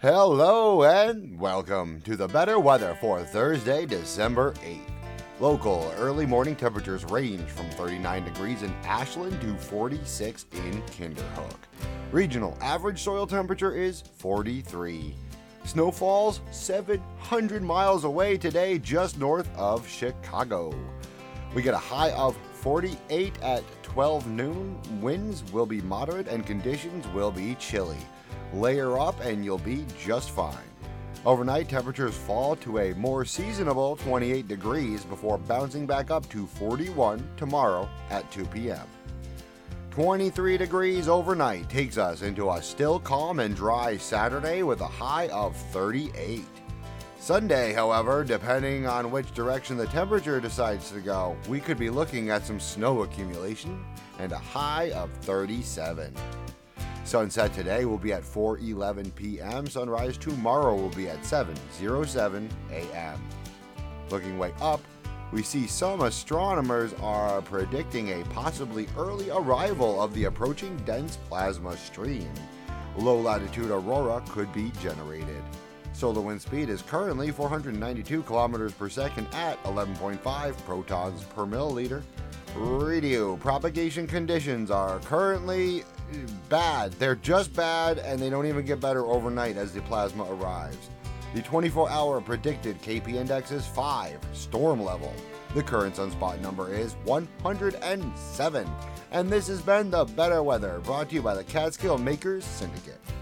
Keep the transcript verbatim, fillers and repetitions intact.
Hello and welcome to the better weather for Thursday, December eighth. Local early morning temperatures range from thirty-nine degrees in Ashland to forty-six in Kinderhook. Regional average soil temperature is forty-three. Snow falls seven hundred miles away today just north of Chicago. We get a high of forty-eight at twelve noon. Winds will be moderate and conditions will be chilly. Layer up and you'll be just fine. Overnight, temperatures fall to a more seasonable twenty-eight degrees before bouncing back up to forty-one tomorrow at two p.m. twenty-three degrees overnight takes us into a still calm and dry Saturday with a high of thirty-eight. Sunday, however, depending on which direction the temperature decides to go, we could be looking at some snow accumulation and a high of thirty-seven. Sunset today will be at four eleven p.m. Sunrise tomorrow will be at seven oh seven a.m. Looking way up, we see some astronomers are predicting a possibly early arrival of the approaching dense plasma stream. Low-latitude aurora could be generated. Solar wind speed is currently four hundred ninety-two kilometers per second at eleven point five protons per milliliter. Radio propagation conditions are currently bad. They're just bad, and they don't even get better overnight as the plasma arrives. The twenty-four hour predicted K P index is five, storm level. The current sunspot number is one hundred seven. And this has been The Better Weather, brought to you by the Catskill Makers Syndicate.